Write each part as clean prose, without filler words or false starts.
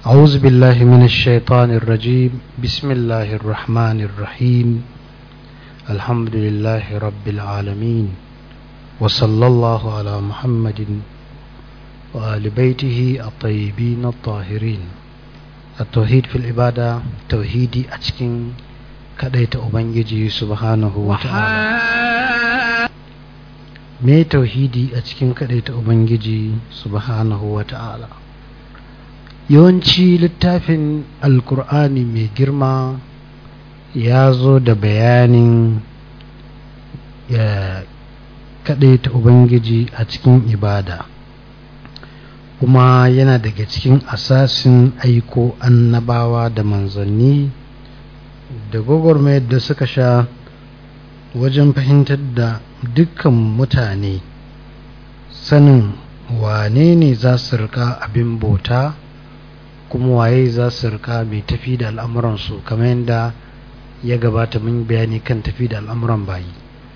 أعوذ بالله من الشيطان الرجيم بسم الله الرحمن الرحيم الحمد لله رب العالمين وصلى الله على محمد وآل بيته الطيبين الطاهرين. التوحيد في العبادة توحيدي أتكين كديت أبنجي سبحانه وتعالى. ما توحيدي أتكين كديت أبنجي سبحانه وتعالى. yawanci littafin alkur'ani mai girma ya zo da bayanin ya kaɗaita ubangiji a cikin ibada, kuma yana daga cikin asasin aiko annabawa da manzanni da gwagwarmayar da suka sha wajen fahimtar da dukkan mutane sanin wane ne za su rika abin bauta, kuma waye za su rika mai tafi da al'amuransu, kamar yadda ya gabata mun bayani kan tafi da al'amuran bayi.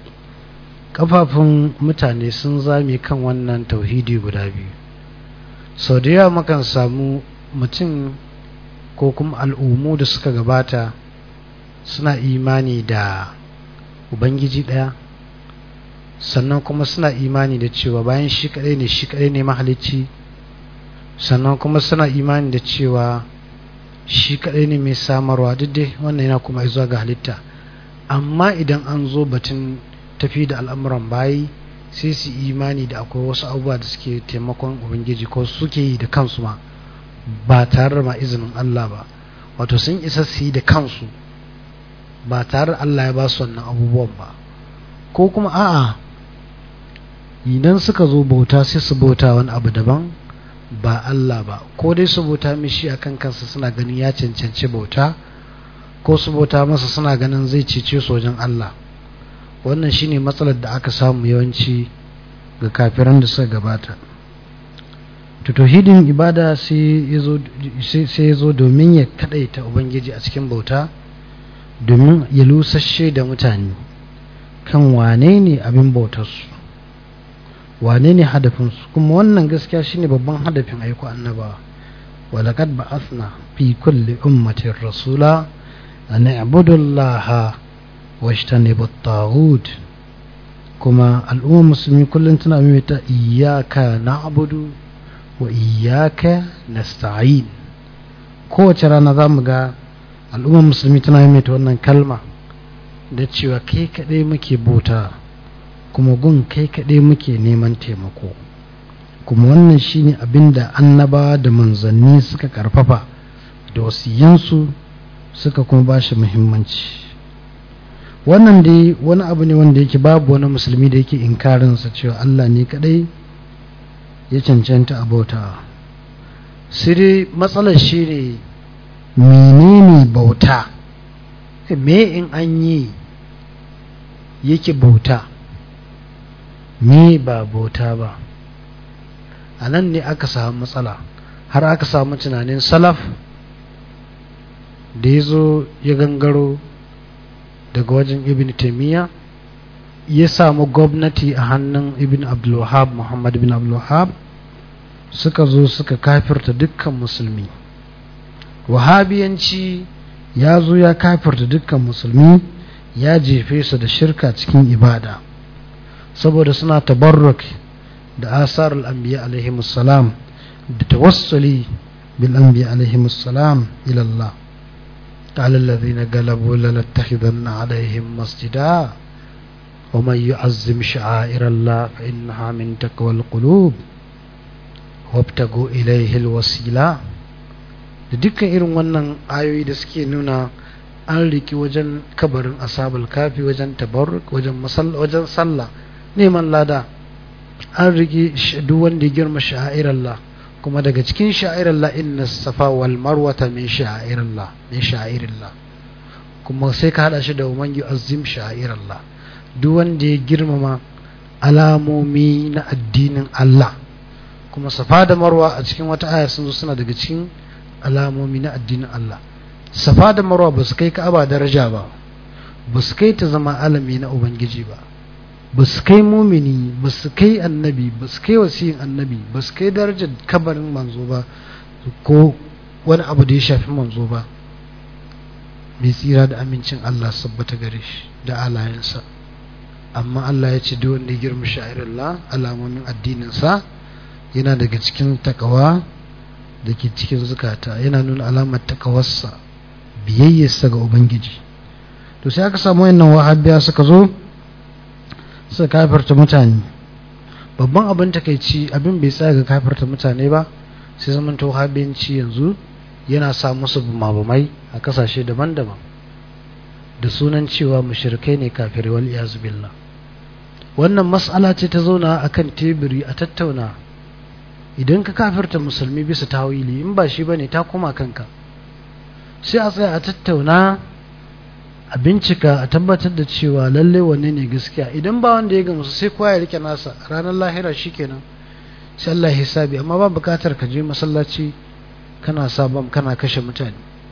Kafafun mutane sun zame kan wannan tauhidi guda biyu. Sau da yawa mukan samu mutum ko kuma al'ummu da suka gabata suna imani da ubangiji ɗaya, sannan kuma suna imani da cewa bayan shi kaɗai ne mahalicci, sannan kuma suna imani da cewa shi kaɗai ne mai samarwa. Duk dai wannan yana kuma zuwa ga halitta, amma idan an zo batun tafi da al'amuran bayi sai su imani da akwai wasu abubuwa da suke taimakon ubangiji ko suke yi da kansu ma ba tare da ma izinin Allah ba, wato sun isa su yi da kansu ba tare da Allah ya ba su wannan abubuwan ba. ko kuma a'a, idan suka zo bauta sai su bauta wani abu daban ba Allah ba, ko dai su bauta mishi akan kansa suna ganin ya cancanci bauta, ko su bauta masa suna ganin zai cece su wajen Allah. Wannan shine matsalar da aka samu yawanci ga kafiran da suka gabata. Tauhidin ibada sai ya zo domin ya kadaita ubangiji a cikin bauta, domin ya lusashe da mutane kan wane ne abin bautarsu, wane ne hadafinsu. Kuma wannan gaskiya shine babban hadafin aiko annabawa. walaqad ba'athna fi kulli ummatin rasula an i'budu allaha wajtanibu at-taghut. kuma al'umma musulmi kullum tana maimaita iyyaka na'budu wa iyyaka nasta'in. kowace rana zamu ga al'umma musulmi tana maimaita wannan kalma da cewa kai kadai muke bauta, kuma gun kai kaɗai muke neman taimako. kuma wannan shine abinda annaba da manzanni suka karfafa da wasiyansu suka kuma bashi muhimmanci. Wannan dai wani abu ne wanda yake babu wani musulmi da yake inkarinsa cewa Allah ne kaɗai ya cancanta a bauta. sai dai matsalar shi ne menene bauta, me in an yi yake bauta, me ba bauta ba. a nan ne aka samu matsala, har aka samu tunanin salaf da ya zo ya gangaro daga wajen ibn taimiyya, ya samu gwamnati a hannun ibn abdulwahab, muhammad ibn abdulwahab, suka zo suka kafirta dukkan musulmi. wahabiyanci ya zo ya kafirta dukkan musulmi, ya jefe su da shirka cikin ibada, saboda suna tabarruk da asar al'ambiya alaihimussalam da tawassuli bil anbiya alaihimussalam ila Allah. ta'ala alladhina galabu lanattakhidanna alaihim masjida wa man yu'azzim sha'air Allah fa innaha min taqwal qulub wabtagu ilayhi alwasila. da dukkan irin wannan ayoyi da suke nuna an riki wajen kabarin ashabul kafi wajen tabarruk, wajen sallah neman lada, an riki duk wanda ya girma sha'airallah. kuma daga cikin sha'airallah inna safa wal marwata min sha'airillah. kuma sai ka hada shi da man yu'azzim sha'airallah, duk wanda ya girmama alamomi na addinin Allah. kuma safa da marwa a cikin wata aya sun zo suna daga cikin alamomi na addinin Allah. safa da marwa ba su kai ka'aba daraja ba, ba su kai ta zama alami na ubangiji ba, ba su kai mumini, ba su kai annabi, ba su kai wasiyin annabi, ba su kai darajar kabarin manzo ba, ko wani abu da ya shafi manzo ba mai tsira da amincin Allah sabbata gare shi da alayensa. Amma Allah ya ce duk wanda ya girma sha'irillah, alamomin addininsa, yana daga cikin takawa da ke cikin zukata, yana nuna alamar takawarsa, biyayyarsa ga Ubangiji. To sai aka samu wayannan wahabiya suka zo suka kafirta mutane. Babban abin takeici, abin bai tsaya ga kafirta mutane ba, sai zaman to wahabiyanci yanzu yana sa musu bumabumai a kasashe daban-daban da sunan cewa mushrikai ne, kafirai, wal iyaz billah. Wannan mas'ala ce ta zauna akan teburi a tattauna. Idan ka kafirta musulmi bisa tawili, in ba shi bane ta koma kanka, sai a tsaya a tattauna, a bincika, a tabbatar da cewa lalle wanne ne gaskiya. Idan ba wanda ya gamsu, sai kowa ya rike nasa, ranar lahira shikenan sai Allah ya hisabi. Amma ba bukatar ka je masallaci kana sabon kana kashe mutane.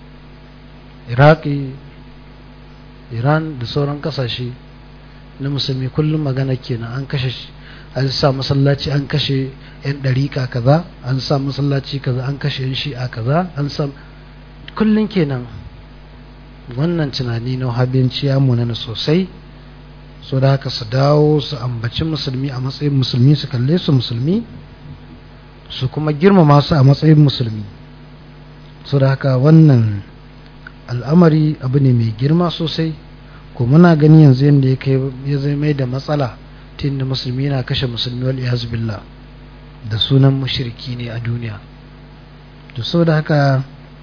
Iraki, Iran da sauran kasashe na musulmi kullum magana kenan, an kashe, an sa masallaci an kashe yan dariƙa kaza, an sa masallaci kaza an kashe yan shi'a kaza, an sa kullum kenan. Wannan tunani na wahabiyanci ya munana sosai. So da haka su dawo su ambaci musulmi a matsayin musulmi, su kalle su musulmi, su kuma girmama su a matsayin musulmi. So da haka wannan al'amari abu ne mai girma sosai, ko muna gani yanzu yadda ya zai mai da matsala ta inda musulmi na kashe musulmi, wal iyaz billah, da sunan mushriki ne a duniya. To saboda haka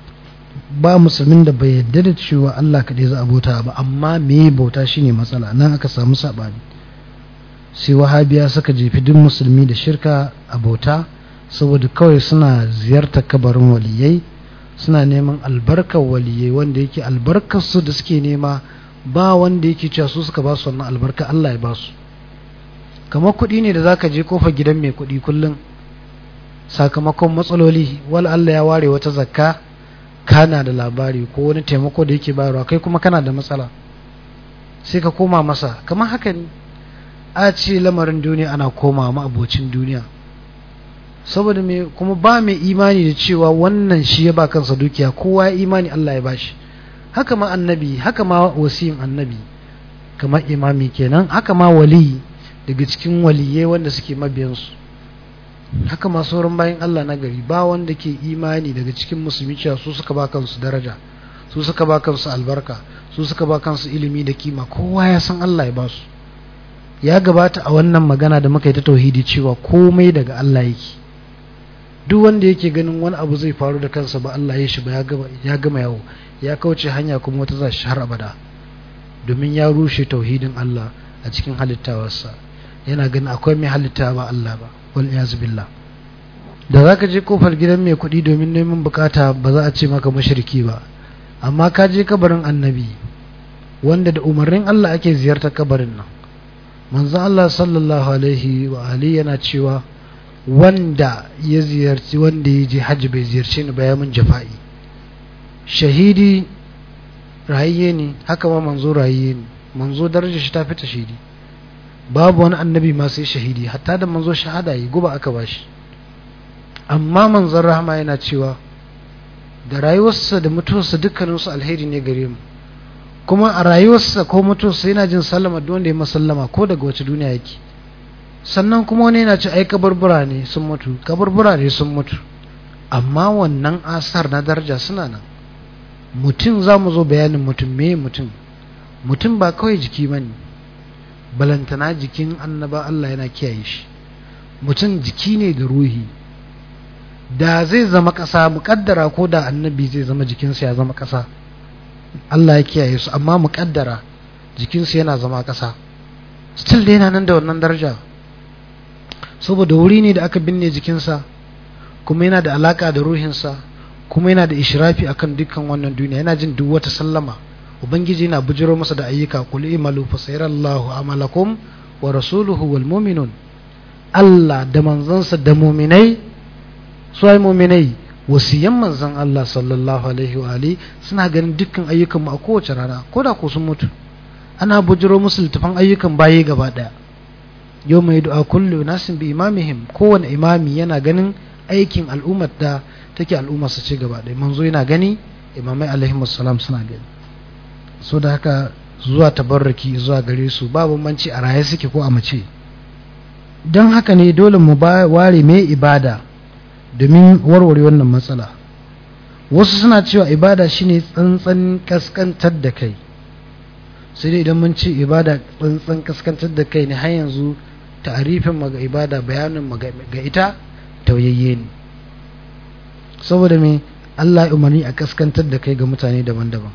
ba musulmin da bai yarda da cewa Allah kaɗai za a bauta ba, amma me bauta shine matsala. Nan aka samu saɓani, sai wahabiya suka jefi duk musulmi da shirka a bauta, saboda kawai suna ziyartar kabarin waliyai, suna neman albarkar waliyai, wanda yake albarkar su da suke nema ba wanda yake cewa su suka ba su wannan albarka, Allah ya ba su. Kamar kuɗi ne da zaka je kofar gidan mai kuɗi kullum, sakamakon matsaloli, wal Allah ya ware wata zakka, kana da labari ko wani taimako da yake bayarwa, kai kuma kana da matsala, sai ka koma masa. Kamar haka ne a ce lamarin duniya ana koma ma abocin duniya, saboda me kuma ba mai imani da cewa wannan shi ya ba kansa dukiya, kowa ya imani Allah ya bashi. Haka ma annabi, haka ma wasiyin annabi, kamar imami kenan, haka ma wali daga cikin waliyai wanda suke mabiyansu, haka ma sauran bayan Allah na gari, ba wanda ke imani daga cikin musulmi cewa su suka ba kansu daraja, su suka ba kansu albarka, su suka ba kansu ilimi da kima. Kowa ya san Allah ya ba su. Ya gabata a wannan magana da muka yi ta tauhidi cewa komai daga Allah yake. Duk wanda yake ganin wani abu zai faru da kansa ba Allah ya shi ba, ya gama yawo, ya kauce hanya kuma wata za shi har abada, domin ya rushe tauhidin Allah a cikin halittawarsa. Yana ganin akwai mai halitta ba Allah ba, wal iyaz billah. Da zaka je kofar gidan mai kuɗi domin neman bukata, ba za a ce maka mushriki ba, amma ka je kabarin annabi wanda da umarnin Allah ake ziyartar kabarin nan. Manzo Allah sallallahu alaihi wa alihi yana cewa wanda ya ziyarci, wanda ya je hajji bai ziyarce ni ba, ya mun jafa'i. Shahidi rayayye ne, haka ma manzo rayayye ne. Manzo darajar shi ta fita shahidi, babu wani annabi ma sai shahidi, hatta da manzo shahada yi, guba aka bashi. Amma manzon rahama yana cewa da rayuwarsa da mutuwarsa dukkaninsu alheri ne gare mu, kuma a rayuwarsa ko mutuwarsa yana jin sallama duk wanda ya masallama, ko daga wace duniya yake. Sannan kuma wani yana ce ai kaburbura ne sun mutu, kaburbura ne sun mutu, amma wannan asar na daraja suna nan. Mutum za mu zo bayanin mutum, me mutum ba kawai jiki bane, balantana jikin annaba Allah yana kiyaye shi. Mutum jiki ne da ruhi. Da zai zama ƙasa, muƙaddara ko da annabi zai zama jikinsa ya zama ƙasa, Allah ya kiyaye su, amma muƙaddara jikinsa yana zama ƙasa, still dai yana nan da wannan daraja, saboda wuri ne da aka binne jikinsa, kuma yana da alaka da ruhinsa, kuma yana da ishrafi akan dukkan wannan duniya, yana jin duk wata sallama. Ubangiji yana bujiro masa da ayyuka, qul i'malu fa sayarallahu amalakum wa rasuluhu wal mu'minun. Allah da manzansa da mu'minai, su ai mu'minai wasiyan manzan Allah sallallahu alaihi wa alihi suna ganin dukkan ayyukan mu a kowace rana, koda ko sun mutu. Ana bujiro musu littafan ayyukan baye gaba daya. Yau mai du'a kullu nasin bi imamihim, kowane imami yana ganin aikin al'ummar da take al'umma su ce gaba ɗaya. Manzo yana gani, imamai alaihi wassalam suna gani. So da haka zuwa tabarruki zuwa gare su ba bambanci a raye suke ko a mace. Don haka ne dole mu ware mai ibada domin warware wannan matsala. Wasu suna cewa ibada shine tsantsan kaskantar da kai, sai dai idan mun ce ibada tsantsan kaskantar da kai ne har yanzu ta'arifin maga ibada, bayanin ga ita tauyayye ne. Saboda me Allah ya umarni a kaskantar da kai ga mutane daban-daban.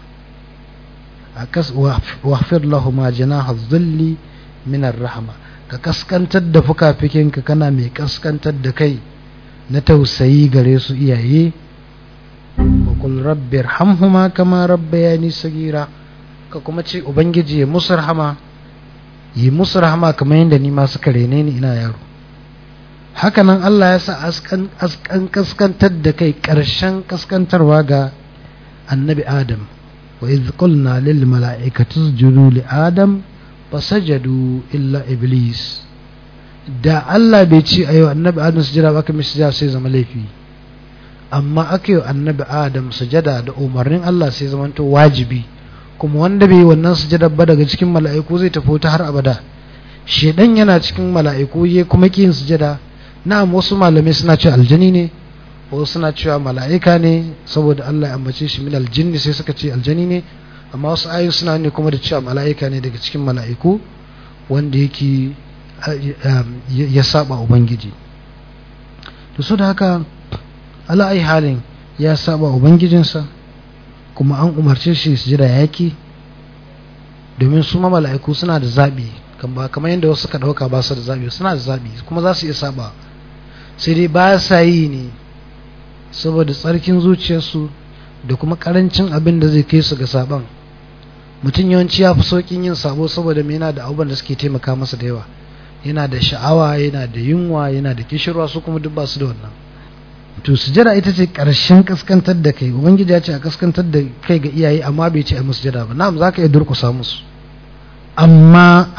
Wahfir lahu ma janaha dhilli min ar-rahma, ka kaskantar da fukafikinka kana mai kaskantar da kai na tausayi gare su iyaye. wa qul rabbi irhamhuma kama rabbayani sagira, ka kuma ce ubangiji ya musu rahama, yi musu rahama kamar yadda ni ma suka rene ni ina yaro. Hakanan Allah ya sa kaskantar da kai ƙarshen kaskantarwa ga annabi Adam. wa idh qulna lil mala'ikati isjudu li Adam fasajadu illa iblis. Da Allah bai ce ayo annabi Adam sujada ba, kamar sujada sai zama laifi, amma aka yi annabi Adam sujada da umarnin Allah sai zama to wajibi, kuma wanda bai wannan sujada ba daga cikin mala'iku zai tafi ta har abada. Shedan yana cikin mala'iku ya kuma kin sujada. Na'am, wasu malamai suna cewa aljani ne, wasu suna cewa mala'ika ne, saboda Allah ya ambace shi min aljinni sai suka ce aljani ne, amma wasu ayoyi suna ne kuma da cewa mala'ika ne daga cikin mala'iku wanda yake ya saba ubangiji. To so da haka ala ai halin ya saba ubangijinsa, kuma an umarce shi su jira yaki, domin su ma mala'iku suna da zabi, kamar yadda wasu suka dauka ba su da zabi, suna da zabi kuma za su iya saba, sai dai ba sa yi ne saboda tsarkin zuciyarsu da kuma karancin abin da zai kai su ga saban. Mutum yawanci ya fi saukin yin sabo saboda me, yana da abubuwan da suke taimaka masa da yawa, yana da sha'awa, yana da yunwa, yana da kishirwa, su kuma duk ba su da wannan. To sujada ita ce ƙarshen kaskantar da kai. Ubangiji ya ce a kaskantar da kai ga iyaye, amma bai ce a musu sujada ba. Na'am, zaka iya durƙusa musu, amma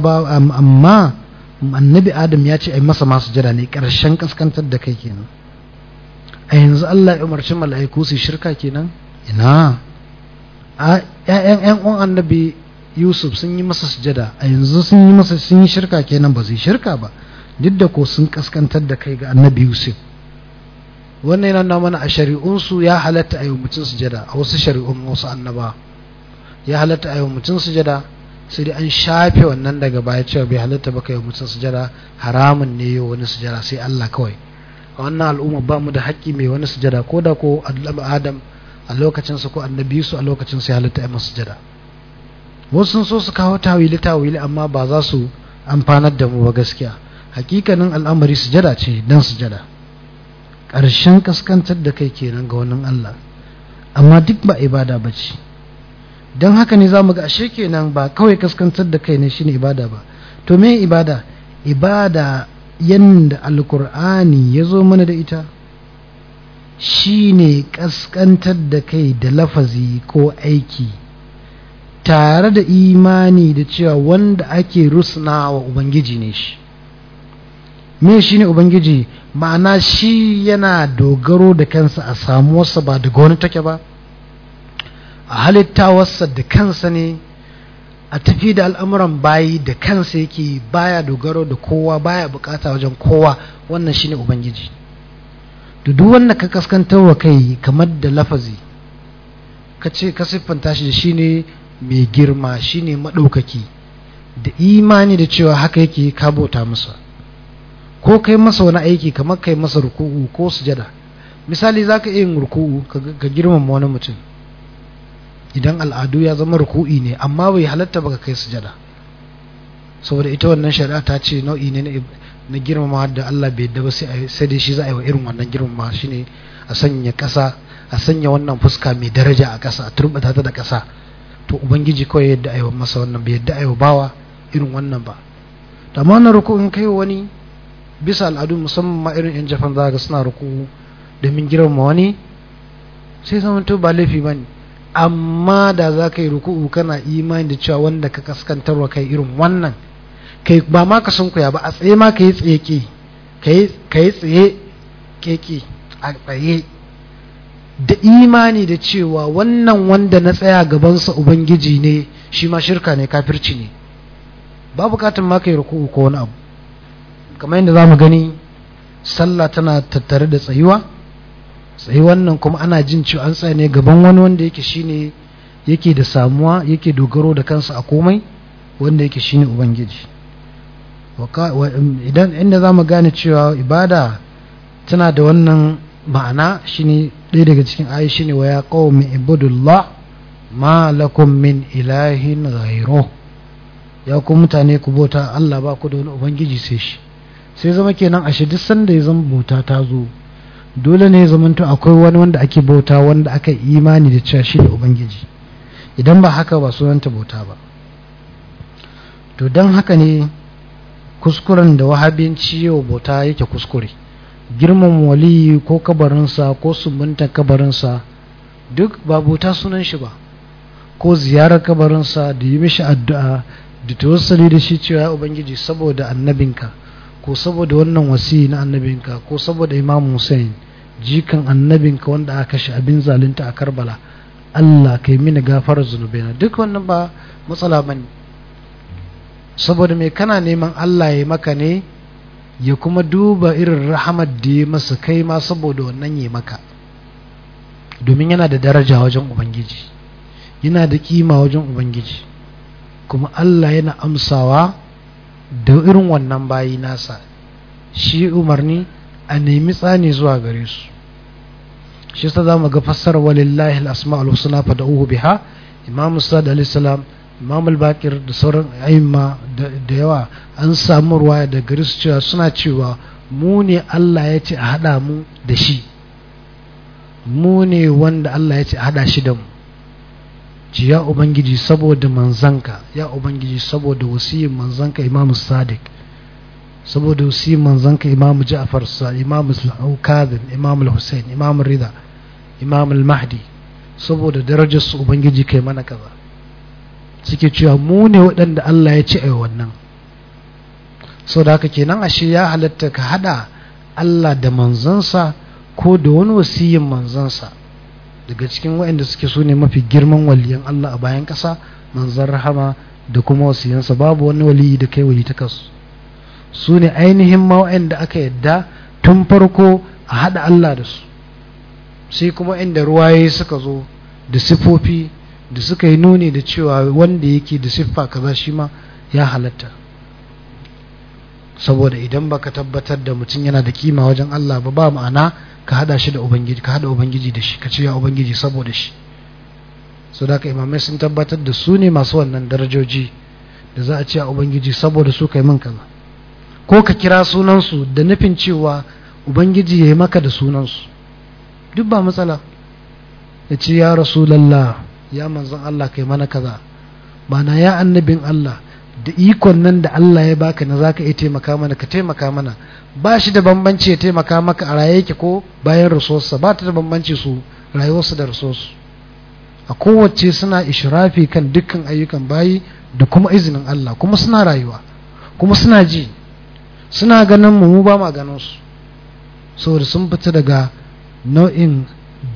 annabi Adam ya ce a masa masu sujada ne, ƙarshen kaskantar da kai kenan. A yanzu Allah ya umarci mala'iku su shirka kenan? Ina ƴan uwan annabi Yusuf sun yi masa sujada, a yanzu sun yi shirka kenan? Ba zai shirka ba, duk da ko sun kaskantar da kai ga annabi Yusuf. Wannan yana nuna mana a shari'unsu ya halatta a yi mutum sujada, a wasu shari'un wasu annaba ya halatta a yi mutum sujada, sai dai an shafe wannan daga baya cewa bai halatta ba kai mutum sujada, haramun ne yau wani sujada sai Allah kawai. A wannan al'umma ba mu da haƙƙi mai wani sujada, ko da ko annabi Adam a lokacinsa ko annabi Yusuf a lokacin sai halatta a masa sujada. Wasu sun so su kawo tawili amma ba za su amfanar da mu ba gaskiya. Hakikanin al'amari sujada ce dan sujada, ƙarshen kaskantar da kai kenan ga wannan Allah, amma duk ba ibada ba ce. Don haka ne za mu ga ashe kenan ba kawai kaskantar da kai ne shine ibada ba. To me ibada? Ibada yanda alkur'ani ya zo mana da ita shine kaskantar da kai da lafazi ko aiki, tare da imani da cewa wanda ake rusna wa ubangiji ne shi. Me shi ne ubangiji? Ma'ana shi yana dogaro da kansa a samuwarsa, ba daga wani take ba, a halittawarsa da kansa ne, a tafi da al'amuran bayi da kansa yake, baya dogaro da kowa, baya bukata wajen kowa. Wannan shi ne ubangiji. Duk wanda ka kaskantarwa kai kamar da lafazi, ka ce ka siffanta shi da shi ne mai girma, shi ne maɗaukaki, da imani da cewa haka yake, ka bauta masa. Ko kai masa wani aiki kamar kai masa ruku'u ko sujada. Misali, za ka iya yin ruku'u ka girmama wani mutum, idan al'adu ya zama ruku'i ne, amma bai halatta ba ka kai sujada, saboda ita wannan shari'a ta ce nau'i ne na girmama da Allah bai yadda ba, sai dai shi za a yi wa irin wannan girmama. shi ne a sanya ƙasa, a sanya wannan fuska mai daraja a ƙasa, a turbata ta da ƙasa. To ubangiji kawai yadda a yi masa wannan, bai yadda a yi wa bawa irin wannan ba. Amma wannan ruku'in kai wani bisa al'adu, musamman ma irin yan Japan za ga suna ruku'u domin girmama wani, sai zamanto ba laifi ba ne. Amma da za ka yi ruku'u kana imani da cewa wanda ka kaskantarwa kai irin wannan, kai ba ma ka sunkuya ba, a tsaye ma ka yi tsaye, ka yi tsaye keke a tsaye, da imani da cewa wannan wanda na tsaya gabansa ubangiji ne, shi ma shirka ne, kafirci ne. ba bukatun ma kai ruku'u ko wani abu. Kamar yadda zamu gani sallah tana tattare da tsayuwan nan kuma ana jin cewa an tsaya ne gaban wani wanda yake shine yake da samuwa, yake dogaro da kansa a komai, wanda yake shine ubangiji. Idan inda zamu gane cewa ibada tana da wannan ma'ana shine ɗaya daga cikin ayi shine wa ya qaumi ibudullah ma lakum min ilahin ghayruh, ya ku mutane ku bauta Allah, ba ku da wani ubangiji sai shi. Sai zama kenan ashe duk sanda ya zama bauta ta zo, dole ne ya zamanto akwai wani wanda ake bauta, wanda aka imani da cewa shi ne ubangiji. Idan ba haka ba sunanta bauta ba. To don haka ne kuskuren da wahabinci yau bauta yake kuskure. Girman waliyi ko kabarinsa ko sumbunta kabarinsa duk ba bauta sunan shi ba, ko ziyarar kabarinsa da yi mishi addu'a da tawassuli da shi cewa ubangiji saboda annabinka, ko saboda wannan wasi na annabinka, ko saboda Imam Hussein jikan annabinka wanda aka kashe abin zalunta a Karbala, Allah kai mini gafarar zunubaina, duk wannan ba matsala bane. Saboda me kana neman Allah ya maka ne, ya kuma duba irin rahamar da ya masa kai ma saboda wannan ya maka, domin yana da daraja wajen ubangiji, yana da kima wajen ubangiji, kuma Allah yana amsawa da irin wannan bayi nasa. Shi umarni a nemi tsani zuwa gare su. Shi sa za mu ga fassara walillahi al-asma'ul husna fad'uhu biha. Imam Sa'd alayhi salam, Imam al-Baqir da sauran ayyuma da yawa an samu ruwaya da gare su cewa suna cewa mu ne Allah ya ce a hada mu da shi, mu ne wanda Allah ya ce a hada shi da mu. Ji ya ubangiji saboda manzanka, ya ubangiji saboda wasiyin manzanka Imam Sadiq, saboda wasiyin manzanka Imam Ja'far sa, Imam Al-Kadhim, Imam Al-Husayn, Imam Rida, Imam Al-Mahdi, saboda darajar su ubangiji kai mana kaza. Suke cewa mu ne waɗanda Allah ya ce ai wannan. Saboda haka kenan ashe ya halatta ka hada Allah da manzansa ko da wani wasiyin manzansa. Daga cikin waɗanda suke so ne mafi girman waliyan Allah a bayan ƙasa, manzan rahama da kuma wasiyansa, babu wani waliyi da kai wali ta kasu. Su ne ainihin ma waɗanda aka yadda tun farko a haɗa Allah da su. Sai kuma inda ruwaye suka zo da siffofi da suka yi nuni da cewa wanda yake da siffa kaza shi ma ya halatta. Saboda idan baka tabbatar da mutum yana da kima wajen Allah ba ma'ana ka hada shi da ubangiji, ka hada ubangiji da shi, ka ce ya ubangiji saboda shi. So da ka imamai sun tabbatar da su ne masu wannan darajoji da za a ce a ubangiji saboda su kai min kaza, ko ka kira sunansu da nufin cewa ubangiji ya yi maka da sunansu, duk ba matsala. Ya ce ya Rasulallah, ya manzon Allah kai mana kaza, bana ya annabin Allah, da ikon nan da Allah ya baka na zaka iya taimaka mana, ka taimaka mana. Ba shi da bambanci ya taimaka maka a raye yake ko bayan rasuwarsa, ba ta da bambanci su rayuwarsu da rasuwarsu. A kowace suna ishrafi kan dukkan ayyukan bayi da kuma izinin Allah, kuma suna rayuwa, kuma suna ji, suna ganin mu ba ma ganin su, saboda sun fita daga nau'in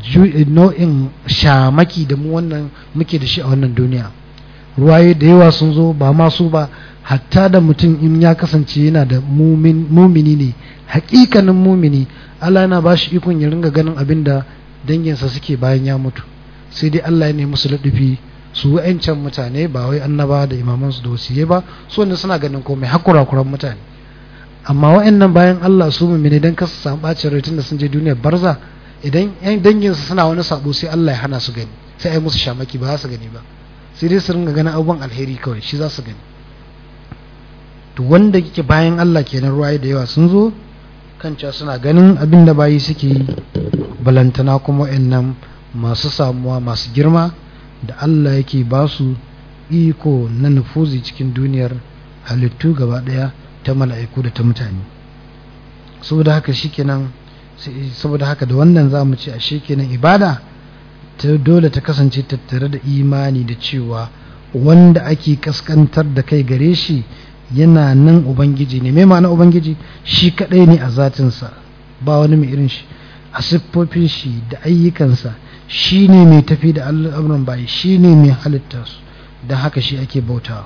shamaki da mu wannan muke da shi a wannan duniya. Ruwaye da yawa sun zo, ba masu ba, hatta da mutum in ya kasance yana da mumini ne, hakikanin mumini, Allah yana ba shi ikon ya ringa ganin abin da danginsa suke bayan ya mutu. Sai dai Allah ya nemi musu laɗufi, su wa'ancan mutane ba wai annaba da imamansu da wasiyai ba, su wanda suna ganin komai hakurakuran mutane. Amma wa'annan bayan Allah su mumini dan kasu samu bacin rai tunda sun je duniyar barza, idan yan danginsu suna wani sabo sai Allah ya hana su gani, sai ai musu shamaki ba za su gani ba, sai dai su ringa ganin abubuwan alheri kawai, shi za su gani. To wanda yake bayan Allah kenan ruwaye da yawa sun zo kan cewa suna ganin abin da bayi suke yi, balantana kuma wa'annan masu samuwa masu girma da Allah yake ba su iko na nufuzi cikin duniyar halittu gaba daya ta mala'iku da ta mutane. Saboda haka shikenan, saboda haka da wannan zamu ce a shikenan ibada ta dole ta kasance tattare da imani da cewa wanda ake kaskantar da kai gare shi yana nan ubangiji ne. Me ma'ana ubangiji? Shi kadai ne a zatinsa, ba wani mai irin shi. a siffofin shi da ayyukansa, shi ne mai tafi da al'amuran bayi, shi ne mai halitta su, don haka shi ake bautawa.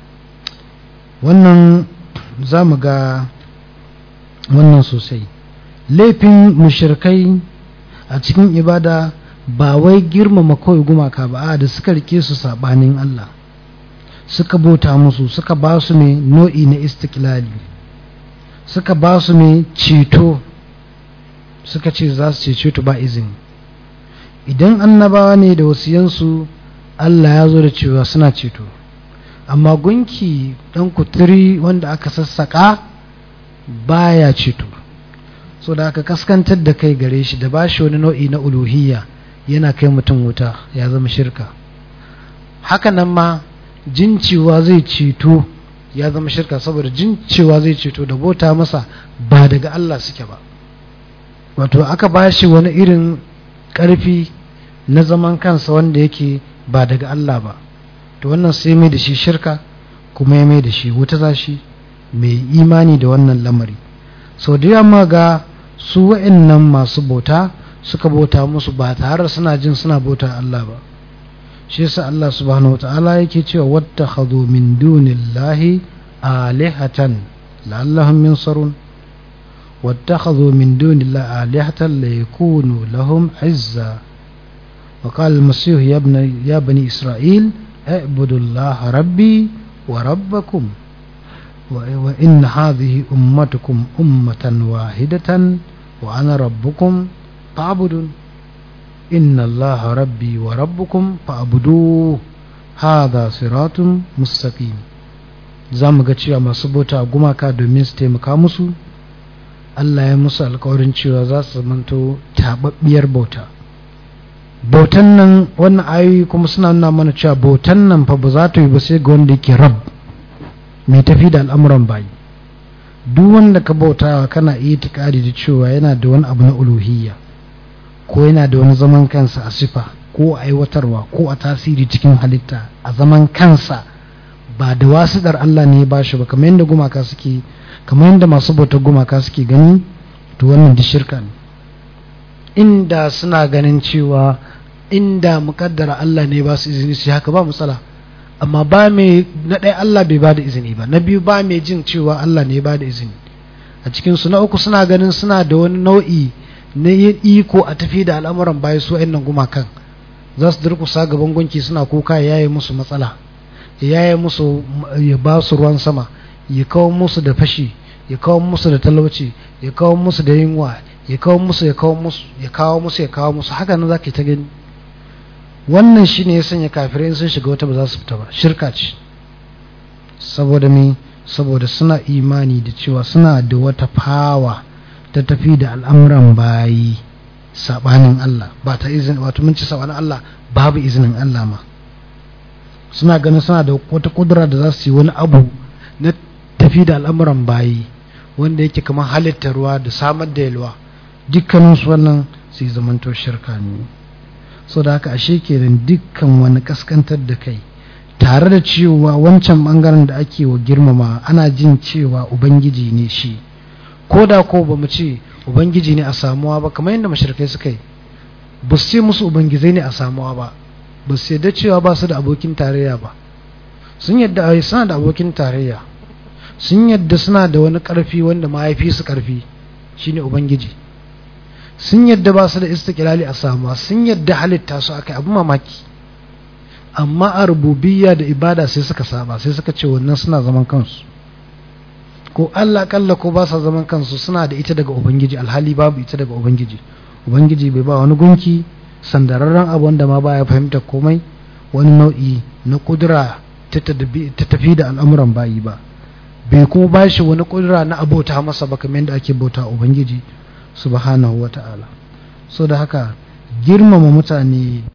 Wannan za mu ga wannan sosai. Laifin mushrikai a cikin ibada ba wai girmama kawai gumaka ba, da suka rike su sabanin Allah, suka bauta musu, suka ba su ne nau'i na istiklali, suka ba su ne ceto, suka ce za su cece ba izini. Idan annabawa ne da wasiyansu, Allah ya zo da cewa suna ceto, amma gunki dan kuturi wanda aka sassaka baya ceto. So da aka kaskantar da kai gare shi da bashi wani nau'i na uluhiyya yana kai mutum wuta, ya zama shirka. Haka nan ma jin cewa zai ceto ya zama shirka, saboda jin cewa zai ceto da bauta masa ba daga Allah suke ba. Wato aka bashi wani irin ƙarfi na zaman kansa wanda yake ba daga Allah ba, to wannan sai mai da shi shirka, kuma ya mai da shi wuta zashi mai imani da wannan lamari. Sau da yamma ga su wa'annan masu bauta suka bauta musu ba tare suna jin suna bauta Allah ba. Shi yasa Allah subhanahu wata'ala yake cewa wattakhadhu min dunillahi alihatan la'allahum yansarun. واتخذوا من دون الله آلهة ليكونوا لهم عزا. وقال المسيح يا بني إسرائيل اعبدوا الله ربي وربكم وإن هذه أمتكم أمة واحدة وأنا ربكم فاعبدون إن الله ربي وربكم فاعبدوه هذا صراط مستقيم. zamu ga cewa masu bauta gumaka domin su taimaka musu, Allah ya musu alƙawarin cewa za su zamanto tababbiyar bauta. Bautan nan, wannan ayoyi kuma suna nuna mana cewa bautan nan fa ba za ta yi ba sai ga wanda yake rab, mai tafi da al'amuran bayi. Duk wanda ka bautawa kana iya tikari da cewa yana da wani abu na uluhiyya, ko yana da wani zaman kansa a sifa ko a aiwatarwa ko a tasiri cikin halitta a zaman kansa, ba da wasiɗar Allah ne ya bashi ba, kamar yadda gumaka suke, kamar yadda masu bautar gumaka suke gani, to wannan da shirka ne. Inda suna ganin cewa inda mukaddara Allah ne ba su izini su haka ba matsala, amma ba mai, na ɗaya Allah bai ba da izini ba, na biyu ba mai jin cewa Allah ne ba da izini a cikinsu, na uku suna ganin suna da wani nau'i na yin iko a tafi da al'amuran bayan su wa'annan gumakan. Za su durkusa gaban gunki suna kuka ya yaye musu matsala, ya yaye musu, ya ba su ruwan sama, ya kawo musu da fashi, ya kawo musu da talauci, ya kawo musu da yunwa, ya kawo musu, ya kawo musu, ya kawo musu, ya kawo musu, haka nan zaka ta gani. Wannan shine ya sanya kafirai sun shiga wata ba za su fita ba, shirka ce. Saboda me? Saboda suna imani da cewa suna da wata fawa ta tafi da al'amuran bayi sabanin Allah, ba ta izini, wato mun ci sabanin Allah babu izinin Allah ma. Suna ganin suna da wata kudura da za su yi wani abu na tafi da al'amuran bayi wanda yake kamar halittar ruwa da samar da yalwa, dukkaninsu wannan sai zamanto shirka ne. So da haka ashe kenan dukkan wani kaskantar da kai, tare da cewa wancan bangaren da ake wa girmama ana jin cewa ubangiji ne shi, ko da ko ba mu ce ubangiji ne a samuwa ba, kamar yadda mashirkai suka yi, ba su ce musu ubangizai ne a samuwa ba, ba su yadda cewa ba su da abokin tarayya ba. Sun yadda suna da abokin tarayya, sun yadda suna da wani karfi wanda mahaifi su karfi shine ubangiji, sun yadda ba su da istiqlali a samuwa, sun yadda halitta su akai, abin mamaki. Amma a rububiyya da ibada sai suka saba, sai suka ce wannan suna zaman kansu, ko Allah kalla ko ba sa zaman kansu, suna da ita daga ubangiji, alhali babu ita daga ubangiji. Ubangiji bai ba wani gunki sandararren abu wanda ma baya fahimta komai wani nau'i na kudura ta tafi da al'amuran bayi ba, bai kuma ba shi wani kudura na abota masa ba kamar yadda ake bauta ubangiji subhanahu wata'ala. So da haka girmama mutane